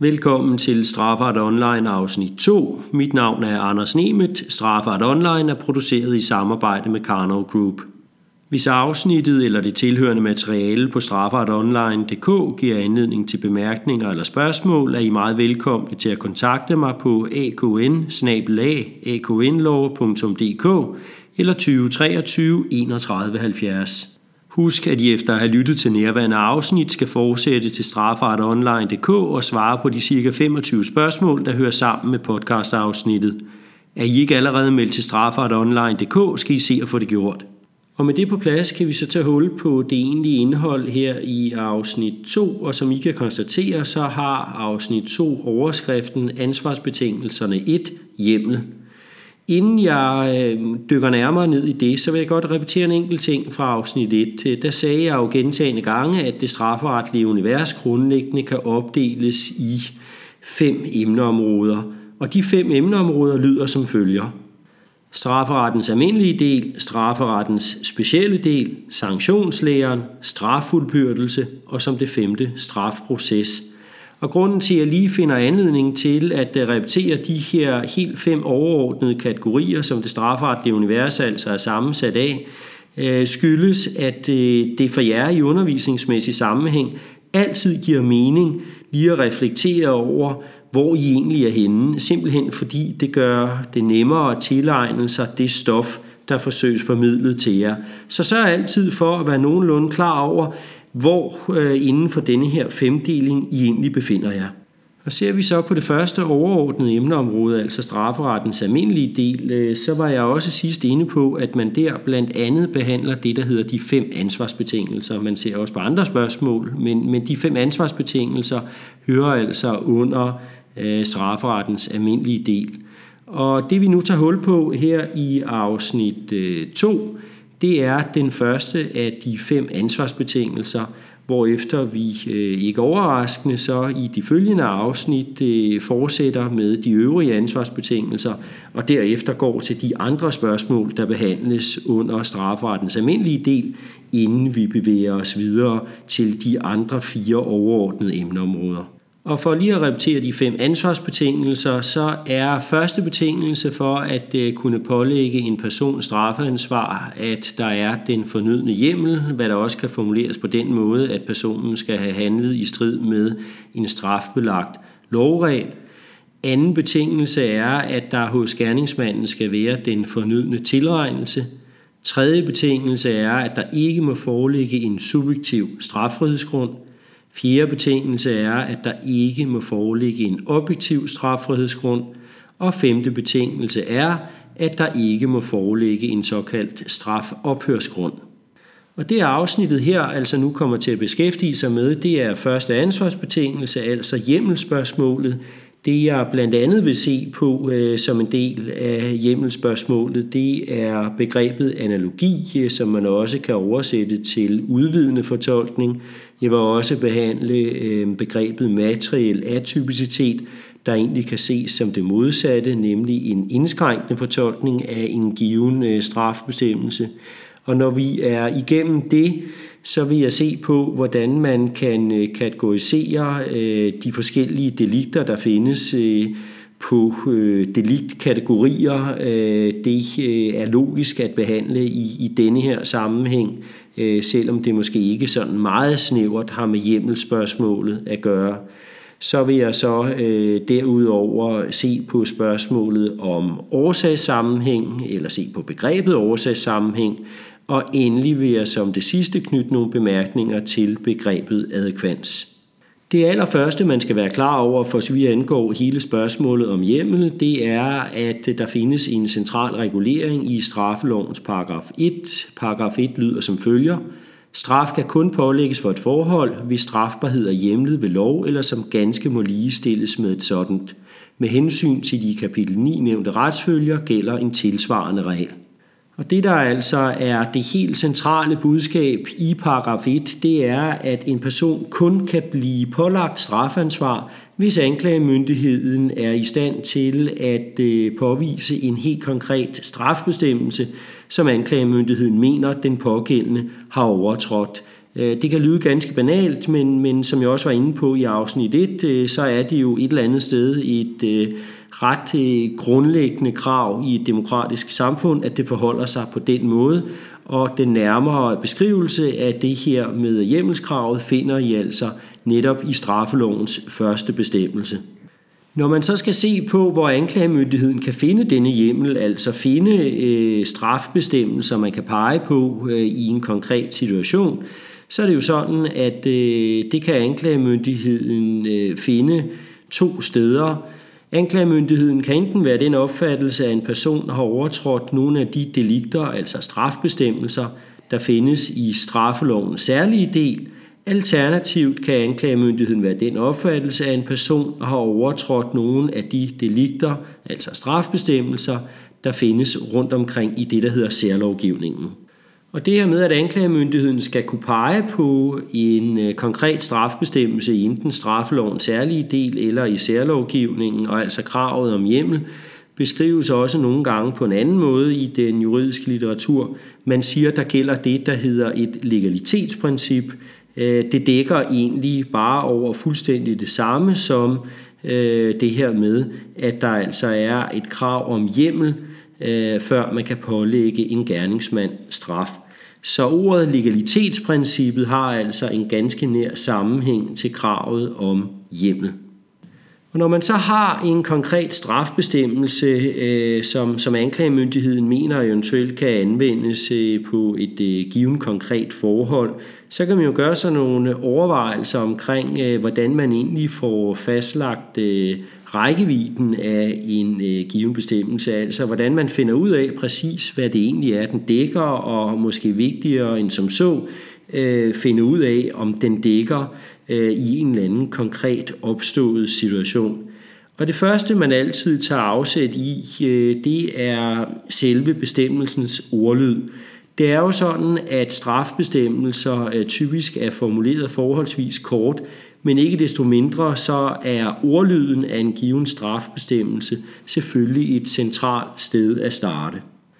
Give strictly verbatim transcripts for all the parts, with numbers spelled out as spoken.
Velkommen til Strafferet Online afsnit to. Mit navn er Anders Nemeth. Strafferet Online er produceret i samarbejde med Karnov Group. Hvis afsnittet eller det tilhørende materiale på strafferet online punktum d k giver anledning til bemærkninger eller spørgsmål, er I meget velkomne til at kontakte mig på a k n bindestreg a k n lov punktum d k eller tyve treogtyve enogtredive halvfjerds. Husk, at I efter at have lyttet til nærværende afsnit skal fortsætte til strafferet online punktum d k og svare på de cirka femogtyve spørgsmål, der hører sammen med podcastafsnittet. Er I ikke allerede meldt til strafferet online punktum d k, skal I se at få det gjort. Og med det på plads kan vi så tage hul på det egentlige indhold her i afsnit to, og som I kan konstatere, så har afsnit to overskriften Ansvarsbetingelserne et hjemmel. Inden jeg dykker nærmere ned i det, så vil jeg godt repetere en enkelt ting fra afsnit et. Der sagde jeg jo gentagne gange, at det strafferetlige univers grundlæggende kan opdeles i fem emneområder. Og de fem emneområder lyder som følger: strafferettens almindelige del, strafferettens specielle del, sanktionslæren, straffuldbyrdelse og som det femte strafproces. Og grunden til, at jeg lige finder anledning til at repetere de her helt fem overordnede kategorier, som det strafferetlige univers altså er sammensat af, skyldes, at det for jer i undervisningsmæssig sammenhæng altid giver mening lige at reflektere over, hvor I egentlig er henne, simpelthen fordi det gør det nemmere at tilegne sig det stof, der forsøges formidlet til jer. Så sørg altid for at være nogenlunde klar over, hvor øh, inden for denne her femdeling I egentlig befinder jer. Og ser vi så på det første overordnede emneområde, altså strafferettens almindelige del, øh, så var jeg også sidst inde på, at man der blandt andet behandler det, der hedder de fem ansvarsbetingelser. Man ser også på andre spørgsmål, men, men de fem ansvarsbetingelser hører altså under øh, strafferettens almindelige del. Og det vi nu tager hul på her i afsnit øh, to, det er den første af de fem ansvarsbetingelser, hvorefter vi øh, ikke overraskende så i de følgende afsnit øh, fortsætter med de øvrige ansvarsbetingelser, og derefter går til de andre spørgsmål, der behandles under strafferettens almindelige del, inden vi bevæger os videre til de andre fire overordnede emneområder. Og for lige at repetere de fem ansvarsbetingelser, så er første betingelse for at kunne pålægge en person straffeansvar, at der er den fornødne hjemmel, hvad der også kan formuleres på den måde, at personen skal have handlet i strid med en strafbelagt lovregel. Anden betingelse er, at der hos gerningsmanden skal være den fornødne tilregnelse. Tredje betingelse er, at der ikke må foreligge en subjektiv straffrihedsgrund. Fjerde betingelse er, at der ikke må foreligge en objektiv straffrihedsgrund, og femte betingelse er, at der ikke må foreligge en såkaldt strafophørsgrund. Og det afsnittet her altså nu kommer til at beskæftige sig med, det er første ansvarsbetingelse, altså hjemmelspørgsmålet. Det jeg blandt andet vil se på øh, som en del af hjemmelspørgsmålet, det er begrebet analogi, som man også kan oversætte til udvidende fortolkning. Jeg vil også behandle øh, begrebet materiel atypicitet, der egentlig kan ses som det modsatte, nemlig en indskrænkende fortolkning af en given øh, strafbestemmelse. Og når vi er igennem det, så vil jeg se på, hvordan man kan kategorisere øh, de forskellige delikter, der findes øh, på øh, deliktkategorier. Øh, det øh, er logisk at behandle i, i denne her sammenhæng, øh, selvom det måske ikke sådan meget snævert har med hjemmelspørgsmålet at gøre. Så vil jeg så øh, derudover se på spørgsmålet om årsagssammenhæng, eller se på begrebet årsagssammenhæng, og endelig vil jeg som det sidste knytte nogle bemærkninger til begrebet adækvans. Det allerførste, man skal være klar over, for så vidt angår hele spørgsmålet om hjemmel, det er, at der findes en central regulering i straffelovens paragraf et. Paragraf et lyder som følger: straf kan kun pålægges for et forhold, hvis strafbarhed er hjemlet ved lov, eller som ganske må ligestilles med et sådant. Med hensyn til de i kapitel ni nævnte retsfølger gælder en tilsvarende regel. Og det, der altså er det helt centrale budskab i paragraf et, det er, at en person kun kan blive pålagt strafansvar, hvis anklagemyndigheden er i stand til at påvise en helt konkret strafbestemmelse, som anklagemyndigheden mener, den pågældende har overtrådt Det kan lyde ganske banalt, men, men som jeg også var inde på i afsnit et, så er det jo et eller andet sted et ret grundlæggende krav i et demokratisk samfund, at det forholder sig på den måde. Og den nærmere beskrivelse af det her med hjemmelskravet finder I altså netop i straffelovens første bestemmelse. Når man så skal se på, hvor anklagemyndigheden kan finde denne hjemmel, altså finde øh, strafbestemmelser, man kan pege på øh, i en konkret situation, så er det jo sådan, at øh, det kan anklagemyndigheden øh, finde to steder. Anklagemyndigheden kan enten være den opfattelse, at en person har overtrådt nogle af de delikter, altså strafbestemmelser, der findes i straffelovens særlige del. Alternativt kan anklagemyndigheden være den opfattelse, at en person har overtrådt nogle af de delikter, altså strafbestemmelser, der findes rundt omkring i det, der hedder særlovgivningen. Og det her med, at anklagemyndigheden skal kunne pege på en konkret strafbestemmelse i enten straffelovens særlige del eller i særlovgivningen, og altså kravet om hjemmel, beskrives også nogle gange på en anden måde i den juridiske litteratur. Man siger, der gælder det, der hedder et legalitetsprincip. Det dækker egentlig bare over fuldstændig det samme som det her med, at der altså er et krav om hjemmel, før man kan pålægge en gerningsmand straf. Så ordet legalitetsprincippet har altså en ganske nær sammenhæng til kravet om hjemmel. Og når man så har en konkret strafbestemmelse, øh, som, som anklagemyndigheden mener eventuelt kan anvendes øh, på et øh, givet konkret forhold, så kan man jo gøre sig nogle overvejelser omkring, øh, hvordan man egentlig får fastlagt øh, rækkevidden af en øh, given bestemmelse, altså hvordan man finder ud af præcis, hvad det egentlig er, den dækker, og måske vigtigere end som så, øh, finde ud af, om den dækker øh, i en eller anden konkret opstået situation. Og det første, man altid tager afsæt i, øh, det er selve bestemmelsens ordlyd. Det er jo sådan, at strafbestemmelser øh, typisk er formuleret forholdsvis kort, men ikke desto mindre så er ordlyden af en given strafbestemmelse selvfølgelig et centralt sted at starte.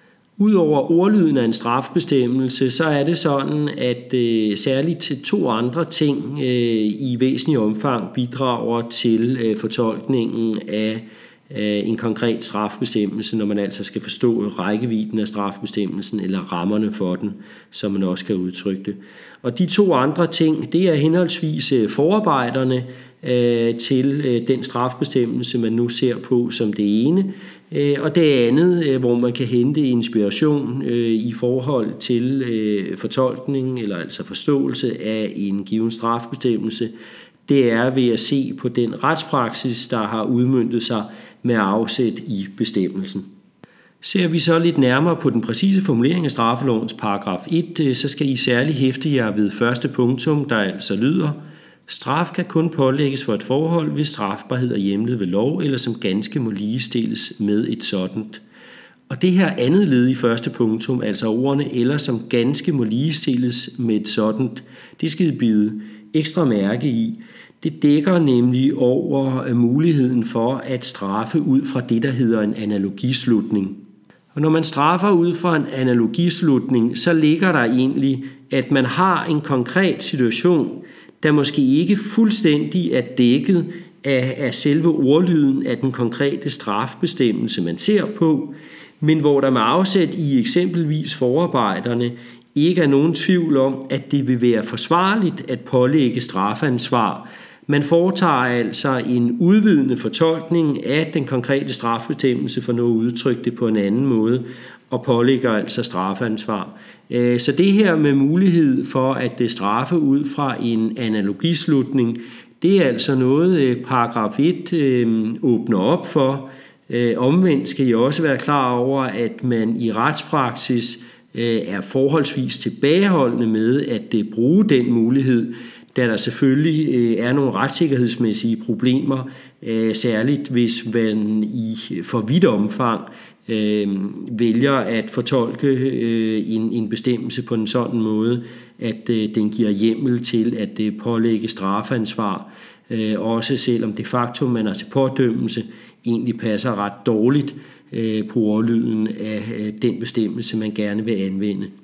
Udover ordlyden af en strafbestemmelse, så er det sådan, at øh, særligt to andre ting øh, i væsentlig omfang bidrager til øh, fortolkningen af øh, en konkret strafbestemmelse, når man altså skal forstå rækkevidden af strafbestemmelsen eller rammerne for den, som man også kan udtrykke det. Og de to andre ting, det er henholdsvis forarbejderne øh, til øh, den strafbestemmelse, man nu ser på som det ene, øh, og det andet, øh, hvor man kan hente inspiration øh, i forhold til øh, fortolkning eller altså forståelse af en given strafbestemmelse, det er ved at se på den retspraksis, der har udmøntet sig med afsæt i bestemmelsen. Ser vi så lidt nærmere på den præcise formulering af straffelovens paragraf et, så skal I særligt hæfte jer ved første punktum, der altså lyder: straf kan kun pålægges for et forhold, hvis strafbarhed er hjemlet ved lov, eller som ganske må ligestilles med et sådant. Og det her andet led i første punktum, altså ordene eller som ganske må ligestilles med et sådant, det skal I bide ekstra mærke i. Det dækker nemlig over muligheden for at straffe ud fra det, der hedder en analogislutning. Og når man straffer ud fra en analogislutning, så ligger der egentlig, at man har en konkret situation, der måske ikke fuldstændig er dækket af, af selve ordlyden af den konkrete strafbestemmelse, man ser på, men hvor der med afsæt i eksempelvis forarbejderne ikke er nogen tvivl om, at det vil være forsvarligt at pålægge strafansvar. Man foretager altså en udvidende fortolkning af den konkrete strafbestemmelse for noget udtrykt det på en anden måde, og pålægger altså strafansvar. Så det her med mulighed for at straffe ud fra en analogislutning, det er altså noget, paragraf et åbner op for. Omvendt skal I også være klar over, at man i retspraksis er forholdsvis tilbageholdende med at bruge den mulighed, da der selvfølgelig er nogle retssikkerhedsmæssige problemer, særligt hvis man i for vidt omfang vælger at fortolke en, en bestemmelse på en sådan måde, at den giver hjemmel til at pålægge strafansvar, også selvom det faktum, man er til pådømmelse, egentlig passer ret dårligt på ordlyden af den bestemmelse, man gerne vil anvende.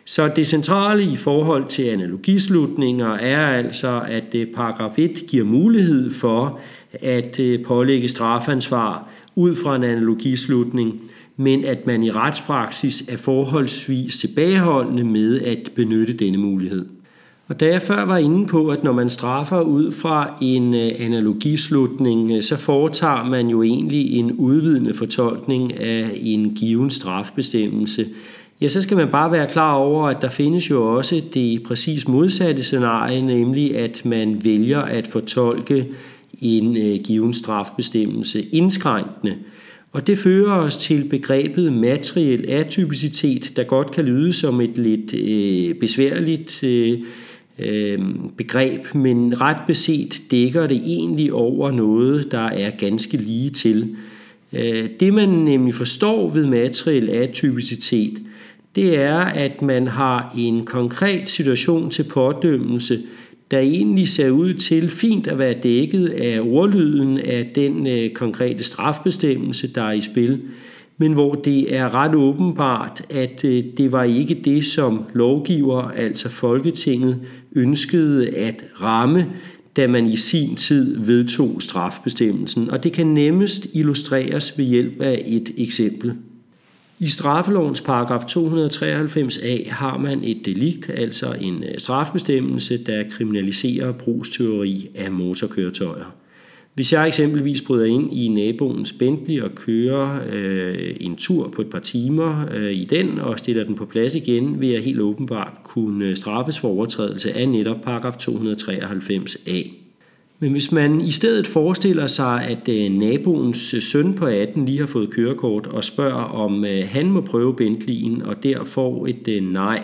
Så det centrale i forhold til analogislutninger er altså, at paragraf et giver mulighed for at pålægge strafansvar ud fra en analogislutning, men at man i retspraksis er forholdsvis tilbageholdende med at benytte denne mulighed. Og da jeg før var inde på, at når man straffer ud fra en analogislutning, så foretager man jo egentlig en udvidende fortolkning af en given strafbestemmelse, ja, så skal man bare være klar over, at der findes jo også det præcis modsatte scenarie, nemlig at man vælger at fortolke en given strafbestemmelse indskrænkende. Og det fører os til begrebet materiel atypicitet, der godt kan lyde som et lidt øh, besværligt øh, øh, begreb, men ret beset dækker det egentlig over noget, der er ganske lige til. Øh, det man nemlig forstår ved materiel atypicitet, det er, at man har en konkret situation til pådømmelse, der egentlig ser ud til fint at være dækket af ordlyden af den øh, konkrete strafbestemmelse, der er i spil, men hvor det er ret åbenbart, at øh, det var ikke det, som lovgiver, altså Folketinget, ønskede at ramme, da man i sin tid vedtog strafbestemmelsen. Og det kan nemmest illustreres ved hjælp af et eksempel. I straffelovens paragraf to hundrede treoghalvfems a har man et delikt, altså en strafbestemmelse, der kriminaliserer brugstyveri af motorkøretøjer. Hvis jeg eksempelvis bryder ind i naboens Bentley og kører øh, en tur på et par timer øh, i den og stiller den på plads igen, vil jeg helt åbenbart kunne straffes for overtrædelse af netop paragraf to hundrede treoghalvfems a. Men hvis man i stedet forestiller sig, at naboens søn på atten lige har fået kørekort og spørger, om han må prøve Bentley'en, og der får et nej,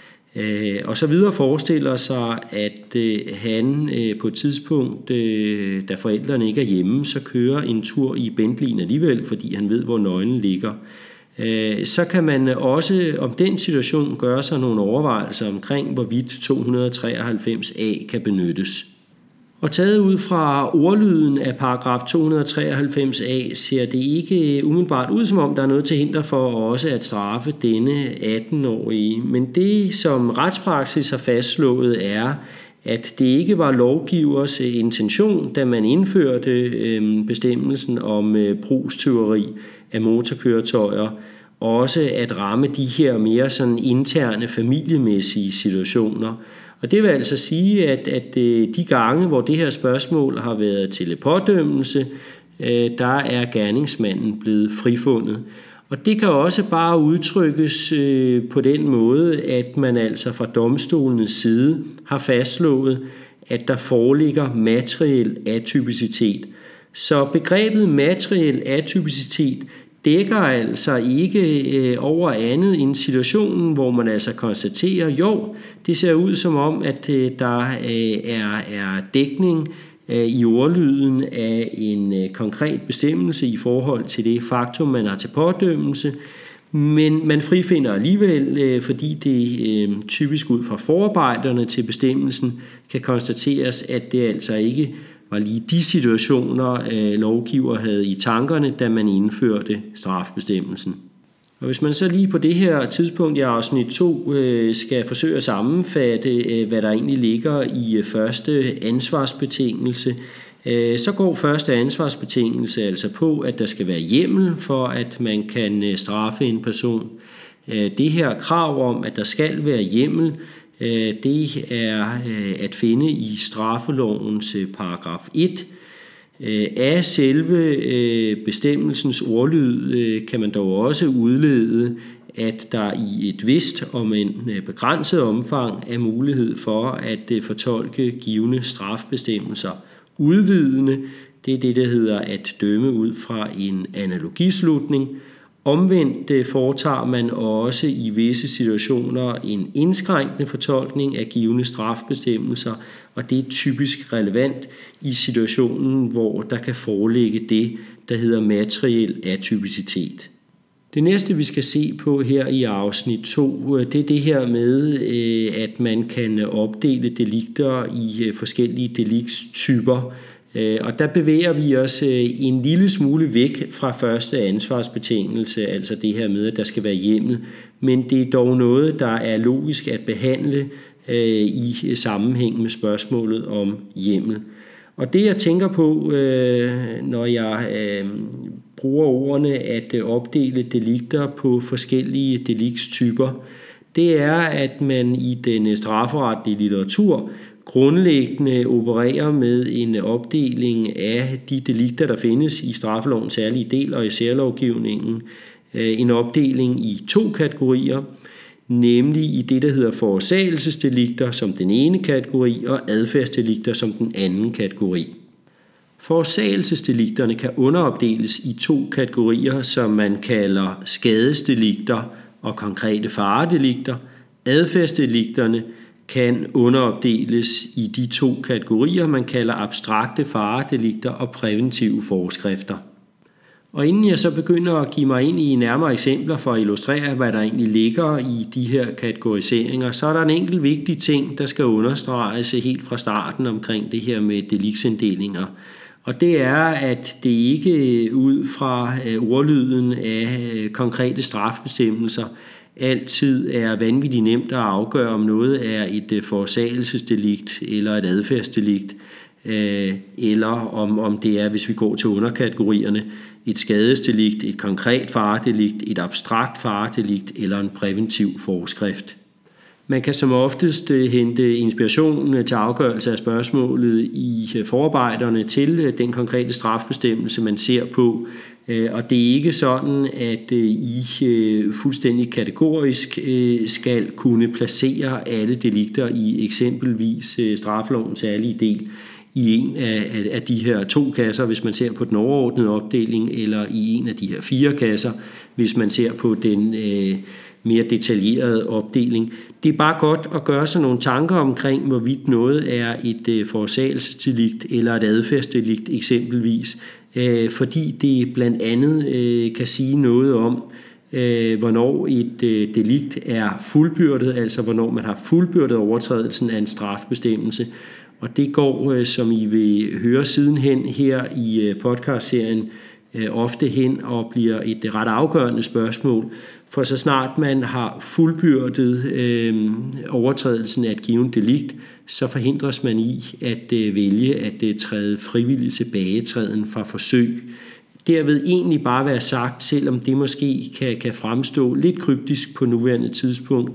og så videre forestiller sig, at han på et tidspunkt, da forældrene ikke er hjemme, så kører en tur i Bentley'en alligevel, fordi han ved, hvor nøglen ligger, så kan man også om den situation gøre sig nogle overvejelser omkring, hvorvidt to hundrede treoghalvfems a kan benyttes. Og taget ud fra ordlyden af paragraf to hundrede treoghalvfems a ser det ikke umiddelbart ud, som om der er noget til hinder for også at straffe denne atten-årige. Men det, som retspraksis har fastslået, er, at det ikke var lovgivers intention, da man indførte bestemmelsen om brugstyveri af motorkøretøjer, også at ramme de her mere sådan interne familiemæssige situationer. Og det vil altså sige, at, at de gange, hvor det her spørgsmål har været til pådømmelse, der er gerningsmanden blevet frifundet. Og det kan også bare udtrykkes på den måde, at man altså fra domstolenes side har fastslået, at der foreligger materiel atypicitet. Så begrebet materiel atypicitet dækker altså ikke øh, over andet end situationen, hvor man altså konstaterer, jo, det ser ud som om, at øh, der øh, er, er dækning øh, i ordlyden af en øh, konkret bestemmelse i forhold til det faktum, man har til pådømmelse, men man frifinder alligevel, øh, fordi det øh, typisk ud fra forarbejderne til bestemmelsen kan konstateres, at det altså ikke var lige de situationer, øh, lovgiver havde i tankerne, da man indførte strafbestemmelsen. Og hvis man så lige på det her tidspunkt i afsnit to øh, skal forsøge at sammenfatte, øh, hvad der egentlig ligger i øh, første ansvarsbetingelse, øh, så går første ansvarsbetingelse altså på, at der skal være hjemmel for, at man kan øh, straffe en person. Øh, det her krav om, at der skal være hjemmel, det er at finde i straffelovens paragraf et. Af selve bestemmelsens ordlyd kan man dog også udlede, at der i et vist om en begrænset omfang er mulighed for at fortolke givne strafbestemmelser udvidende. Det er det, der hedder at dømme ud fra en analogislutning. Omvendt foretager man også i visse situationer en indskrænkende fortolkning af givne strafbestemmelser, og det er typisk relevant i situationen, hvor der kan foreligge det, der hedder materiel atypicitet. Det næste, vi skal se på her i afsnit to, det er det her med, at man kan opdele delikter i forskellige deliktstyper. Og der bevæger vi os en lille smule væk fra første ansvarsbetingelse, altså det her med, at der skal være hjemmel, men det er dog noget, der er logisk at behandle i sammenhæng med spørgsmålet om hjemmel. Og det jeg tænker på, når jeg bruger ordene at opdele delikter på forskellige deliktstyper, det er, at man i den strafferetlige litteratur grundlæggende opererer med en opdeling af de delikter, der findes i straffelovens særlige del og i særlovgivningen. En opdeling i to kategorier, nemlig i det, der hedder forårsagelsesdelikter som den ene kategori og adfærdsdelikter som den anden kategori. Forårsagelsesdelikterne kan underopdeles i to kategorier, som man kalder skadesdelikter og konkrete faredelikter. Adfærdsdelikterne kan underopdeles i de to kategorier, man kalder abstrakte faredelikter og præventive forskrifter. Og inden jeg så begynder at give mig ind i nærmere eksempler for at illustrere, hvad der egentlig ligger i de her kategoriseringer, så er der en enkelt vigtig ting, der skal understreges helt fra starten omkring det her med deliktsinddelinger. Og det er, at det ikke ud fra ordlyden af konkrete strafbestemmelser altid er vanvittigt nemt at afgøre, om noget er et forårsagelsesdelikt eller et adfærdsdelikt, eller om, om det er, hvis vi går til underkategorierne, et skadesdelikt, et konkret faredelikt, et abstrakt faredelikt eller en præventiv forskrift. Man kan som oftest hente inspiration til afgørelse af spørgsmålet i forarbejderne til den konkrete strafbestemmelse, man ser på. Og det er ikke sådan, at I fuldstændig kategorisk skal kunne placere alle delikter i eksempelvis straffelovens særlige del i en af de her to kasser, hvis man ser på den overordnede opdeling, eller i en af de her fire kasser, hvis man ser på den mere detaljerede opdeling. Det er bare godt at gøre sig nogle tanker omkring, hvorvidt noget er et forårsagelsesdelikt eller et adfærdsdelikt eksempelvis, fordi det blandt andet kan sige noget om, hvornår et delikt er fuldbyrdet, altså hvornår man har fuldbyrdet overtrædelsen af en strafbestemmelse. Og det går, som I vil høre sidenhen her i podcastserien, ofte hen og bliver et ret afgørende spørgsmål, for så snart man har fuldbyrdet øh, overtrædelsen af et givet delikt, så forhindres man i at øh, vælge at øh, træde frivilligt tilbagetræden fra forsøg. Derved egentlig bare være sagt, selvom det måske kan, kan fremstå lidt kryptisk på nuværende tidspunkt,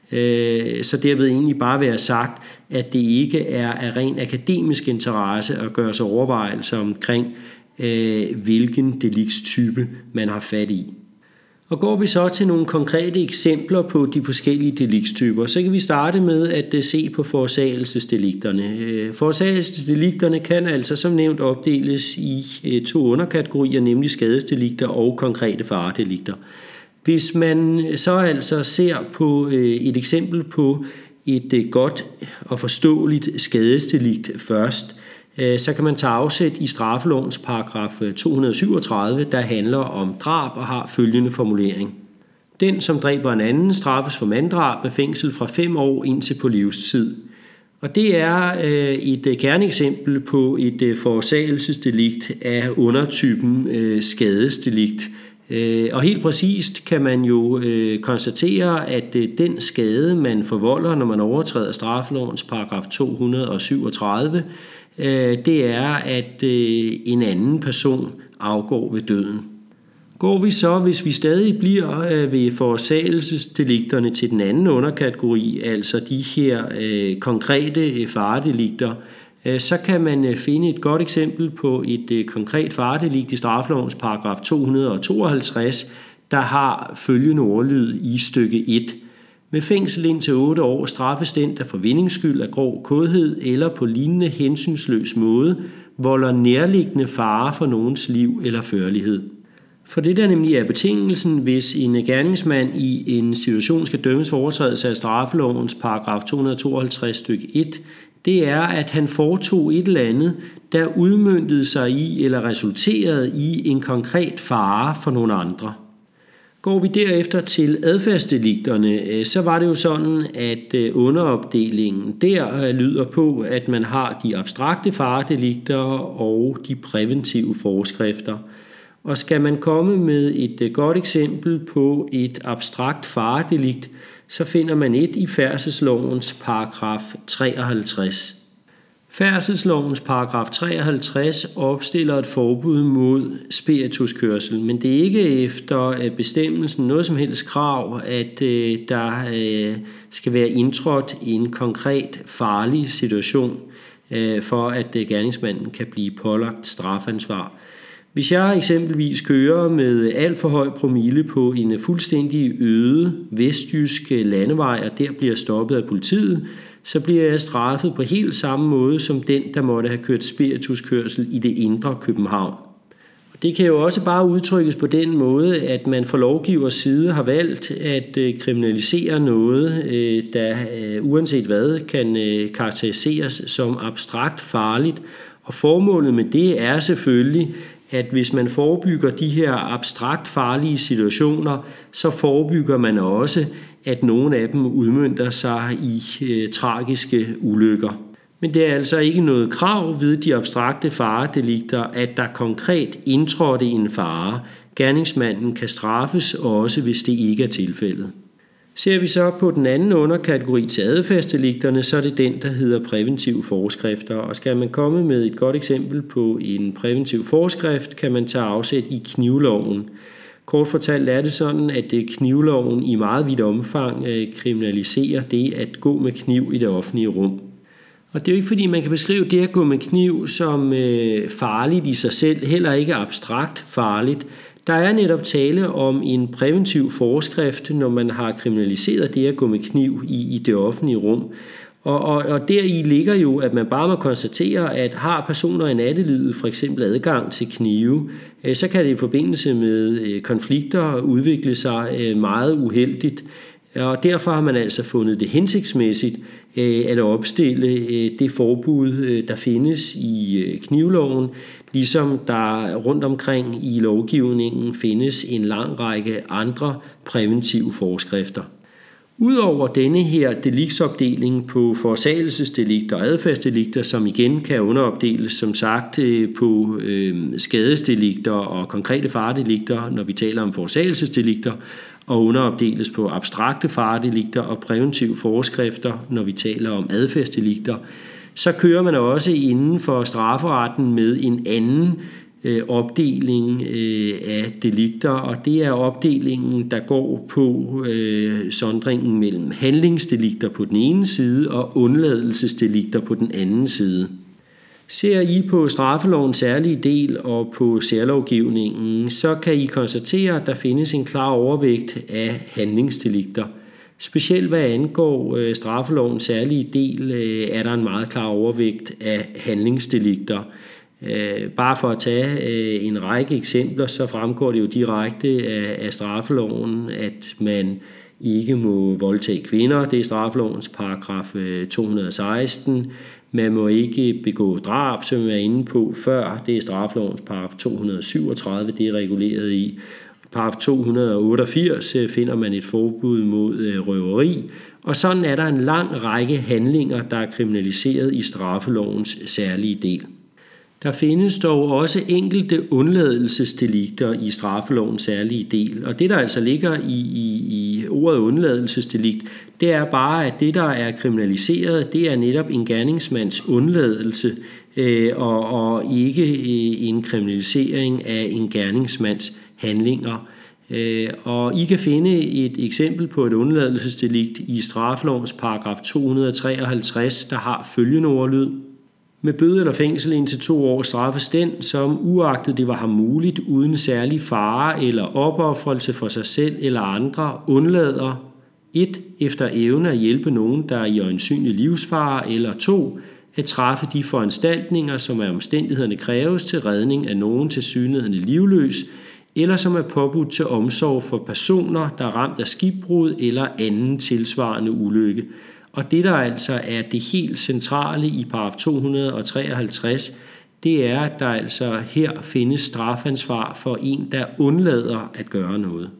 øh, så derved egentlig bare være sagt, at det ikke er af ren akademisk interesse at gøre sig overvejelser omkring, øh, hvilken deliktstype man har fat i. Og går vi så til nogle konkrete eksempler på de forskellige deliktstyper, så kan vi starte med at se på forårsagelsesdelikterne. Forårsagelsesdelikterne kan altså som nævnt opdeles i to underkategorier, nemlig skadesdelikter og konkrete faredelikter. Hvis man så altså ser på et eksempel på et godt og forståeligt skadesdelikt først, så kan man tage afsæt i straffelovens paragraf to hundrede syvogtredive, der handler om drab og har følgende formulering. Den, som dræber en anden, straffes for manddrab med fængsel fra fem år indtil på livstid. Og det er et kerneeksempel på et forårsagelsesdelikt af undertypen skadesdelikt. Og helt præcist kan man jo konstatere, at den skade, man forvolder, når man overtræder straffelovens paragraf to hundrede syvogtredive, det er, at en anden person afgår ved døden. Går vi så, hvis vi stadig bliver ved forårsagelsesdelikterne til den anden underkategori, altså de her konkrete faredelikter, så kan man finde et godt eksempel på et konkret faredelikt i straffelovens paragraf to hundrede tooghalvtreds, der har følgende ordlyd i stykke et. Med fængsel indtil otte år straffes den, der for vindings skyld af grov kådhed eller på lignende hensynsløs måde volder nærliggende fare for nogens liv eller førlighed. For det der nemlig er betingelsen, hvis en gerningsmand i en situation skal dømmes for overtrædelse af straffelovens paragraf to hundrede tooghalvtreds stykke et, det er, at han foretog et eller andet, der udmøntede sig i eller resulterede i en konkret fare for nogle andre. Går vi derefter til adfærdsdelikterne, så var det jo sådan, at underopdelingen der lyder på, at man har de abstrakte faredelikter og de præventive forskrifter. Og skal man komme med et godt eksempel på et abstrakt faredelikt, så finder man et i færdselslovens paragraf treoghalvtreds. Færdselslovens paragraf treoghalvtreds opstiller et forbud mod spirituskørsel, men det er ikke efter bestemmelsen noget som helst krav, at der skal være indtrådt i en konkret farlig situation, for at gerningsmanden kan blive pålagt strafansvar. Hvis jeg eksempelvis kører med alt for høj promille på en fuldstændig øde vestjysk landevej, og der bliver stoppet af politiet, så bliver jeg straffet på helt samme måde som den, der måtte have kørt spirituskørsel i det indre København. Det kan jo også bare udtrykkes på den måde, at man fra lovgivers side har valgt at kriminalisere noget, der uanset hvad kan karakteriseres som abstrakt farligt. Og formålet med det er selvfølgelig, at hvis man forebygger de her abstrakt farlige situationer, så forebygger man også, at nogle af dem udmønter sig i øh, tragiske ulykker. Men det er altså ikke noget krav ved de abstrakte faredelikter, at der konkret indtrådte en fare. Gerningsmanden kan straffes også, hvis det ikke er tilfældet. Ser vi så på den anden underkategori til adfærdsdelikterne, så er det den, der hedder præventive forskrifter. Og skal man komme med et godt eksempel på en præventiv forskrift, kan man tage afsæt i knivloven. Kort fortalt er det sådan, at knivloven i meget vidt omfang kriminaliserer det at gå med kniv i det offentlige rum. Og det er jo ikke fordi, man kan beskrive det at gå med kniv som farligt i sig selv, heller ikke abstrakt farligt. Der er netop tale om en præventiv forskrift, når man har kriminaliseret det at gå med kniv i, i det offentlige rum. Og, og, og deri ligger jo, at man bare må konstatere, at har personer i nattelivet for eksempel adgang til knive, så kan det i forbindelse med konflikter udvikle sig meget uheldigt. Og derfor har man altså fundet det hensigtsmæssigt at opstille det forbud, der findes i knivloven, ligesom der rundt omkring i lovgivningen findes en lang række andre præventive forskrifter. Udover denne her deliktsopdeling på forårsagelsesdelikter og adfærdsdelikter, som igen kan underopdeles som sagt på øh, skadesdelikter og konkrete faredelikter, når vi taler om forårsagelsesdelikter, og underopdeles på abstrakte faredelikter og præventive forskrifter, når vi taler om adfærdsdelikter, så kører man også inden for strafferetten med en anden øh, opdeling øh, af delikter, og det er opdelingen, der går på øh, sondringen mellem handlingsdelikter på den ene side og undladelsesdelikter på den anden side. Ser I på straffelovens særlige del og på særlovgivningen, så kan I konstatere, at der findes en klar overvægt af handlingsdelikter. Specielt hvad angår straffelovens særlige del, er der en meget klar overvægt af handlingsdelikter. Bare for at tage en række eksempler, så fremgår det jo direkte af straffeloven, at man ikke må voldtage kvinder. Det er straffelovens paragraf to hundrede og seksten. Man må ikke begå drab, som jeg er inde på før. Det er straffelovens paragraf to hundrede og syvogtredive, det er reguleret i. Paragraf to hundrede og otteogfirs finder man et forbud mod røveri. Og sådan er der en lang række handlinger, der er kriminaliseret i straffelovens særlige del. Der findes dog også enkelte undladelsesdelikter i straffelovens særlige del, og det der altså ligger i, i, i ordet undladelsesdelikt, det er bare, at det der er kriminaliseret, det er netop en gerningsmands undladelse, øh, og, og ikke øh, en kriminalisering af en gerningsmands handlinger. Øh, og I kan finde et eksempel på et undladelsesdelikt i straffelovens paragraf to hundrede og treoghalvtreds, der har følgende ordlyd. Med bøde eller fængsel indtil to år straffes den, som uagtet det var ham muligt, uden særlig fare eller opoffrelse for sig selv eller andre, undlader et efter evne at hjælpe nogen, der er i øjensynlig livsfare, eller to at træffe de foranstaltninger, som af omstændighederne kræves til redning af nogen tilsyneladende livløs, eller som er påbudt til omsorg for personer, der er ramt af skibbrud eller anden tilsvarende ulykke. Og det, der altså er det helt centrale i paragraf to hundrede og treoghalvtreds, det er, at der altså her findes strafansvar for en, der undlader at gøre noget.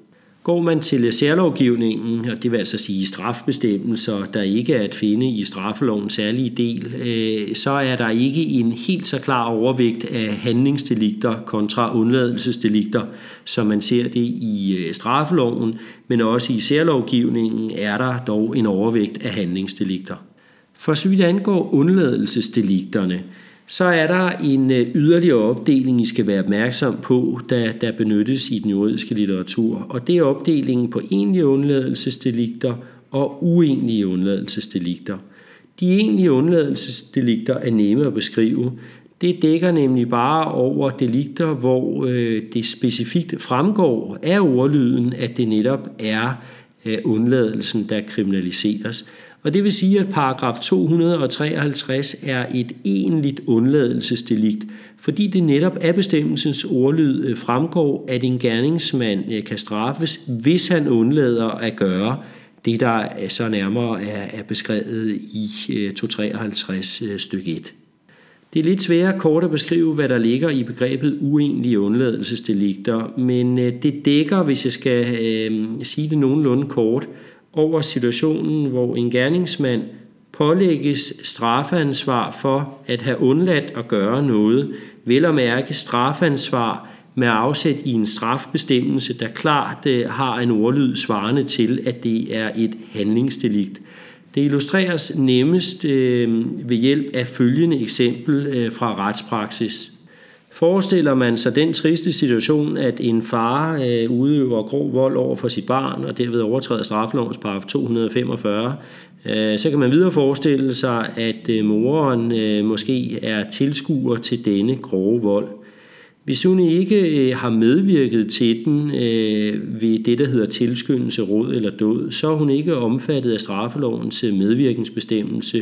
Går man til særlovgivningen, og det vil altså sige strafbestemmelser, der ikke er at finde i straffelovens særlige del, så er der ikke en helt så klar overvægt af handlingsdelikter kontra undladelsesdelikter, som man ser det i straffeloven, men også i særlovgivningen er der dog en overvægt af handlingsdelikter. For så vidt angår undladelsesdelikterne, så er der en yderligere opdeling, I skal være opmærksom på, der, der benyttes i den juridiske litteratur, og det er opdelingen på egentlige undladelsesdelikter og uegentlige undladelsesdelikter. De egentlige undladelsesdelikter er nemme at beskrive. Det dækker nemlig bare over delikter, hvor øh, det specifikt fremgår af ordlyden, at det netop er øh, undladelsen, der kriminaliseres. Og det vil sige, at paragraf to hundrede og treoghalvtreds er et egentligt undladelsesdelikt, fordi det netop af bestemmelsens ordlyd fremgår, at en gerningsmand kan straffes, hvis han undlader at gøre det, der så nærmere er beskrevet i to hundrede og treoghalvtreds stykke et. Det er lidt sværere kort at beskrive, hvad der ligger i begrebet uegentlige undladelsesdelikter, men det dækker, hvis jeg skal øh, sige det nogenlunde kort, over situationen, hvor en gerningsmand pålægges strafansvar for at have undladt at gøre noget, vel at mærke strafansvar med afsæt i en strafbestemmelse, der klart har en ordlyd svarende til, at det er et handlingsdelikt. Det illustreres nemmest ved hjælp af følgende eksempel fra retspraksis. Forestiller man sig den triste situation, at en far øh, udøver grov vold over for sit barn, og derved overtræder straffelovens paragraf to hundrede og femogfyrre, øh, så kan man videre forestille sig, at øh, moren øh, måske er tilskuer til denne grove vold. Hvis hun ikke øh, har medvirket til den øh, ved det, der hedder tilskyndelse, råd eller dåd, så er hun ikke omfattet af straffelovens medvirkensbestemmelse,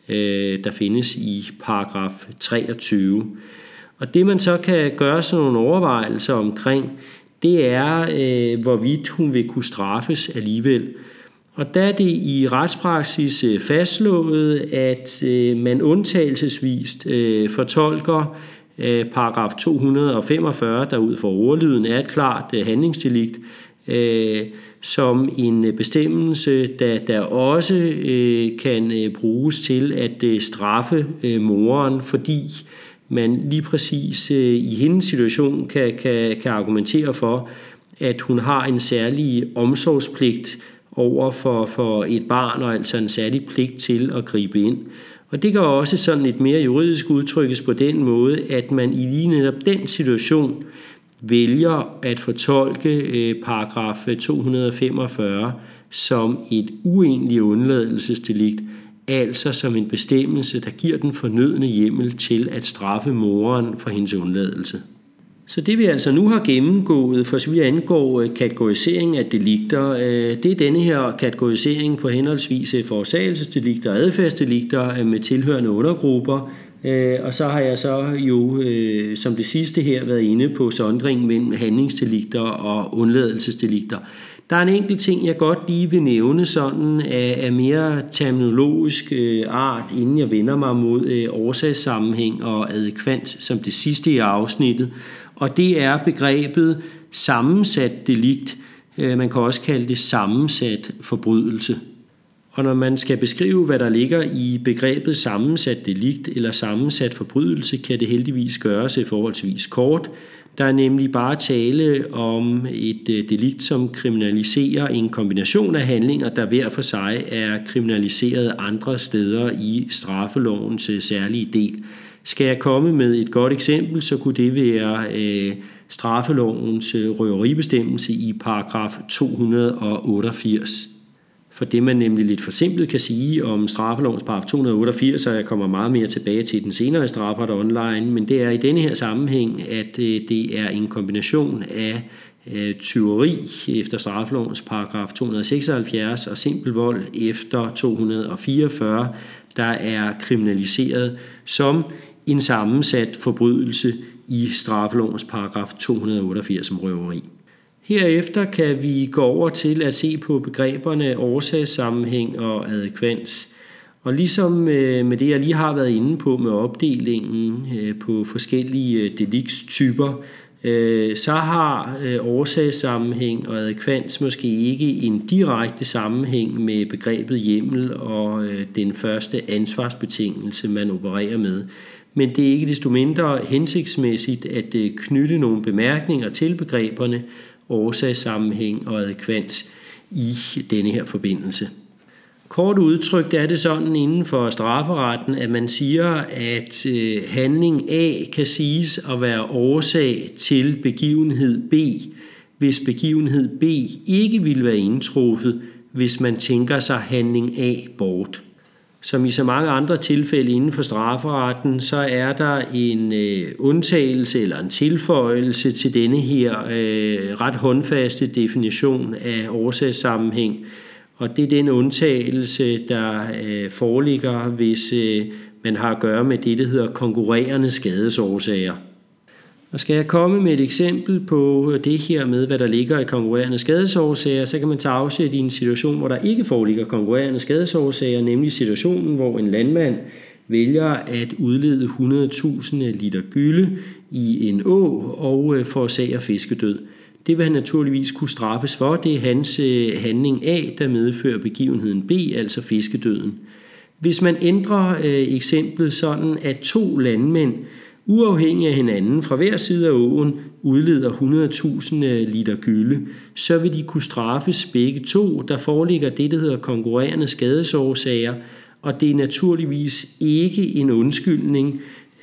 øh, der findes i paragraf treogtyve. Og det man så kan gøre sådan nogle overvejelser omkring, det er, øh, hvorvidt hun vil kunne straffes alligevel. Og der er det i retspraksis øh, fastslået, at øh, man undtagelsesvist øh, fortolker øh, paragraf to hundrede og femogfyrre, der ud for ordlyden er et klart øh, handlingsdelikt, øh, som en bestemmelse, der, der også øh, kan øh, bruges til at øh, straffe øh, moren, fordi man lige præcis øh, i hendes situation kan, kan, kan argumentere for, at hun har en særlig omsorgspligt over for, for et barn, og altså en særlig pligt til at gribe ind. Og det kan også sådan lidt mere juridisk udtrykkes på den måde, at man i lige netop den situation vælger at fortolke øh, paragraf to hundrede og femogfyrre som et uegentligt undladelsesdelikt, altså som en bestemmelse, der giver den fornødne hjemmel til at straffe moren for hendes undladelse. Så det vi altså nu har gennemgået, for så vidt angår kategorisering af delikter, det er denne her kategorisering på henholdsvis forårsagelsesdelikter og adfærdsdelikter med tilhørende undergrupper. Og så har jeg så jo som det sidste her været inde på sondringen mellem handlingsdelikter og undladelsesdelikter. Der er en enkelt ting, jeg godt lige vil nævne sådan af, af mere terminologisk øh, art, inden jeg vender mig mod øh, årsagssammenhæng og adækvans som det sidste i afsnittet. Og det er begrebet sammensat delikt. Øh, man kan også kalde det sammensat forbrydelse. Og når man skal beskrive, hvad der ligger i begrebet sammensat delikt eller sammensat forbrydelse, kan det heldigvis gøres forholdsvis kort. Der er nemlig bare tale om et delikt, som kriminaliserer en kombination af handlinger, der hver for sig er kriminaliseret andre steder i straffelovens særlige del. Skal jeg komme med et godt eksempel, så kunne det være øh, straffelovens røveribestemmelse i paragraf to hundrede og otteogfirs. For det man nemlig lidt forsimplet kan sige om straffelovens paragraf to hundrede og otteogfirs, og jeg kommer meget mere tilbage til den senere i Strafferet Online, men det er i denne her sammenhæng, at det er en kombination af tyveri efter straffelovens paragraf to hundrede og seksoghalvfjerds og simpel vold efter to hundrede og fireogfyrre, der er kriminaliseret som en sammensat forbrydelse i straffelovens paragraf to hundrede og otteogfirs som røveri. Herefter kan vi gå over til at se på begreberne årsagssammenhæng og adækvans. Og ligesom med det, jeg lige har været inde på med opdelingen på forskellige deliktstyper, så har årsagssammenhæng og adækvans måske ikke en direkte sammenhæng med begrebet hjemmel og den første ansvarsbetingelse, man opererer med. Men det er ikke desto mindre hensigtsmæssigt at knytte nogle bemærkninger til begreberne årsagssammenhæng og adækvans i denne her forbindelse. Kort udtrykt er det sådan inden for strafferetten, at man siger, at handling A kan siges at være årsag til begivenhed B, hvis begivenhed B ikke ville være indtruffet, hvis man tænker sig handling A bort. Som i så mange andre tilfælde inden for strafferetten, så er der en øh, undtagelse eller en tilføjelse til denne her øh, ret håndfaste definition af årsagssammenhæng. Og det er den undtagelse, der øh, foreligger, hvis øh, man har at gøre med det, der hedder konkurrerende skadesårsager. Og skal jeg komme med et eksempel på det her med, hvad der ligger i konkurrerende skadesårsager, så kan man tage afsæt i en situation, hvor der ikke foreligger konkurrerende skadesårsager, nemlig situationen, hvor en landmand vælger at udlede hundrede tusind liter gylle i en å og forårsager fiskedød. Det vil han naturligvis kunne straffes for. Det er hans handling A, der medfører begivenheden B, altså fiskedøden. Hvis man ændrer øh, eksemplet sådan, at to landmænd uafhængig af hinanden fra hver side af åen udleder hundrede tusind liter gylle, så vil de kunne straffes begge to. Der foreligger det, der hedder konkurrerende skadesårsager, og det er naturligvis ikke en undskyldning,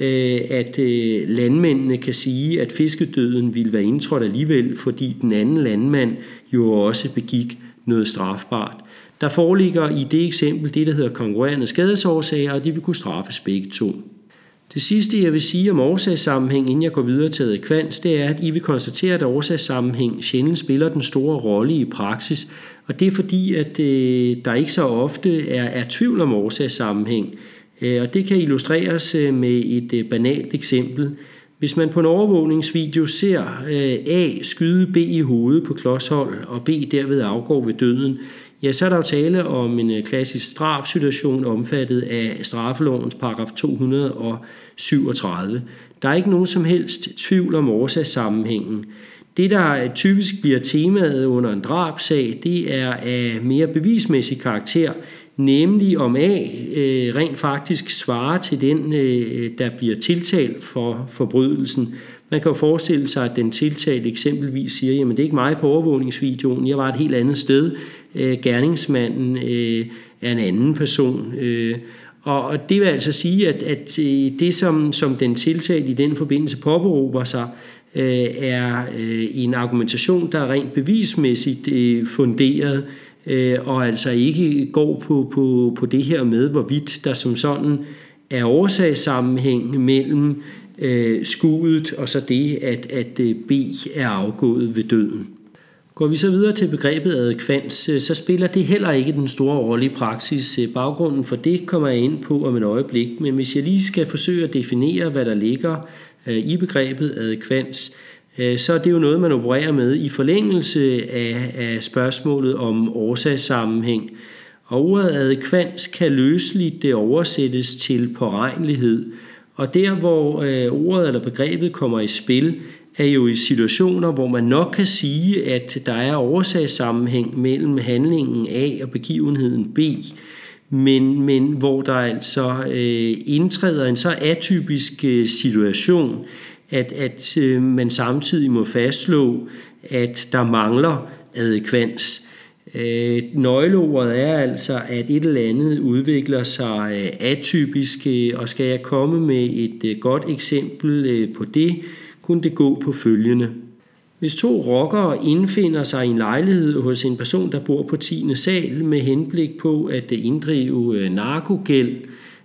at landmændene kan sige, at fiskedøden ville være indtrådt alligevel, fordi den anden landmand jo også begik noget strafbart. Der foreligger i det eksempel det, der hedder konkurrerende skadesårsager, og de vil kunne straffes begge to. Det sidste, jeg vil sige om årsagssammenhæng, inden jeg går videre til adækvans, det er, at I vil konstatere, at årsagssammenhæng sjældent spiller den store rolle i praksis, og det er fordi, at øh, der ikke så ofte er, er tvivl om årsagssammenhæng. Øh, og det kan illustreres øh, med et øh, banalt eksempel. Hvis man på en overvågningsvideo ser øh, A skyde B i hovedet på klodshold, og B derved afgår ved døden, ja, så er der jo tale om en klassisk strafsituation omfattet af straffelovens paragraf to hundrede syvogtredive. Der er ikke nogen som helst tvivl om årsagssammenhængen. Det, der typisk bliver temaet under en drabsag, det er af mere bevismæssig karakter, nemlig om A øh, rent faktisk svarer til den, øh, der bliver tiltalt for forbrydelsen. Man kan jo forestille sig, at den tiltalte eksempelvis siger, jamen det er ikke mig på overvågningsvideoen, jeg var et helt andet sted. Øh, gerningsmanden øh, er en anden person. Øh, og, og det vil altså sige, at, at det, som, som den tiltalte i den forbindelse påberåber sig, øh, er øh, en argumentation, der er rent bevismæssigt øh, funderet, øh, og altså ikke går på, på, på det her med, hvorvidt der som sådan er årsagssammenhæng mellem øh, skuddet og så det, at, at B er afgået ved døden. Går vi så videre til begrebet adækvans, så spiller det heller ikke den store rolle i praksis. Baggrunden for det kommer jeg ind på om et øjeblik, men hvis jeg lige skal forsøge at definere, hvad der ligger i begrebet adækvans, så er det jo noget, man opererer med i forlængelse af, af spørgsmålet om årsagssammenhæng. Og ordet adækvans kan løseligt oversættes til påregnelighed, og der hvor ordet eller begrebet kommer i spil, er jo i situationer, hvor man nok kan sige, at der er årsagssammenhæng mellem handlingen A og begivenheden B, men, men hvor der altså øh, indtræder en så atypisk øh, situation, at, at øh, man samtidig må fastslå, at der mangler adækvans. Øh, nøgleordet er altså, at et eller andet udvikler sig øh, atypisk, øh, og skal jeg komme med et øh, godt eksempel øh, på det, kunne det gå på følgende. Hvis to rockere indfinder sig i en lejlighed hos en person, der bor på tiende sal med henblik på at inddrive narkogæld,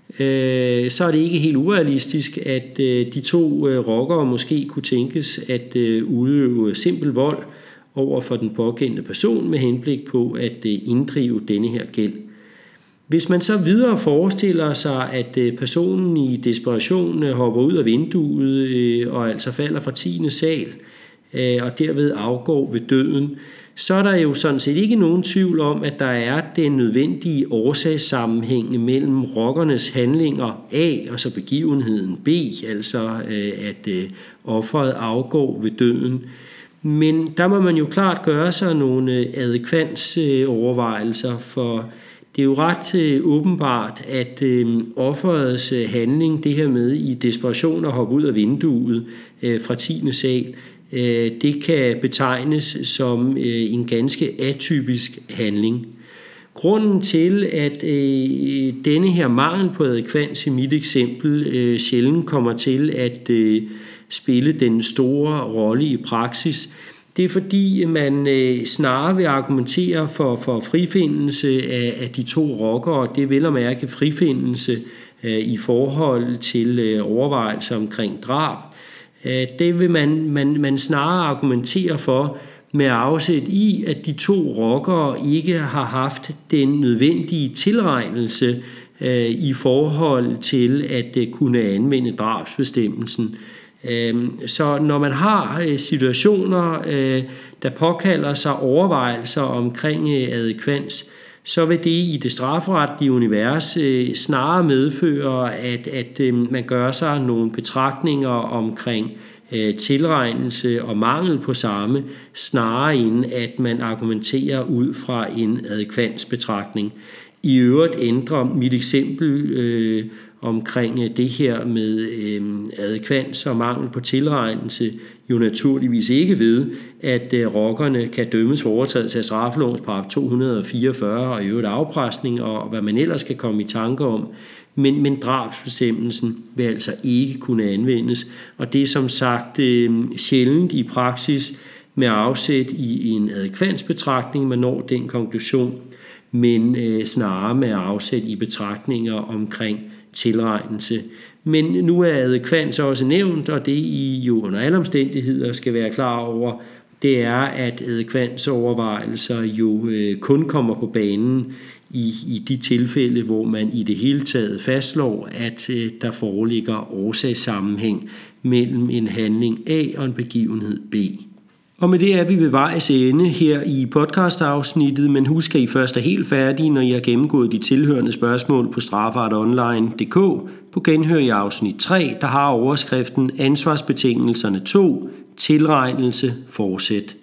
så er det ikke helt urealistisk, at de to rockere måske kunne tænkes at udøve simpel vold over for den pågældende person med henblik på at inddrive denne her gæld. Hvis man så videre forestiller sig, at personen i desperation hopper ud af vinduet og altså falder fra tiende sal, og derved afgår ved døden, så er der jo sådan set ikke nogen tvivl om, at der er den nødvendige årsagssammenhæng mellem rockernes handlinger A og så begivenheden B, altså at offeret afgår ved døden. Men der må man jo klart gøre sig nogle adekvansovervejelser, for det er jo ret åbenbart, at offerets handling, det her med i desperation at hoppe ud af vinduet fra tiende sal, det kan betegnes som en ganske atypisk handling. Grunden til, at øh, denne her mangel på adekvans i mit eksempel øh, sjældent kommer til at øh, spille den store rolle i praksis, det er fordi, man øh, snarere vil argumentere for, for frifindelse af, af de to rockere. Det er vel at mærke frifindelse øh, i forhold til øh, overvejelser omkring drab. Øh, det vil man, man, man snarere argumentere for med afsæt i, at de to rockere ikke har haft den nødvendige tilregnelse øh, i forhold til at øh, kunne anvende drabsbestemmelsen. Øh, så når man har øh, situationer, øh, der påkalder sig overvejelser omkring øh, adekvans, så vil det i det strafferetlige univers øh, snarere medføre, at, at øh, man gør sig nogle betragtninger omkring tilregnelse og mangel på samme, snarere end at man argumenterer ud fra en adekvansbetragtning. I øvrigt ændrer mit eksempel øh, omkring det her med øh, adekvans og mangel på tilregnelse jo naturligvis ikke ved, at øh, rockerne kan dømmes for overtrædelse af straffelovens paragraf to hundrede fireogfyrre og i øvrigt afpresning og hvad man ellers kan komme i tanke om. Men, men drabsbestemmelsen vil altså ikke kunne anvendes, og det er som sagt øh, sjældent i praksis med afsæt i en adekvansbetragtning, man når den konklusion, men øh, snarere med afsæt i betragtninger omkring tilregnelse. Men nu er adekvans også nævnt, og det I jo under alle omstændigheder skal være klar over, det er, at adekvansovervejelser jo øh, kun kommer på banen i, i de tilfælde, hvor man i det hele taget fastslår, at øh, der foreligger årsagssammenhæng mellem en handling A og en begivenhed B. Og med det er vi ved vejs ende her i podcastafsnittet, men husk, at I først er helt færdige, når I har gennemgået de tilhørende spørgsmål på strafferetonline punktum d k. På genhør i afsnit tre, der har overskriften Ansvarsbetingelserne to, tilregnelse, fortsæt.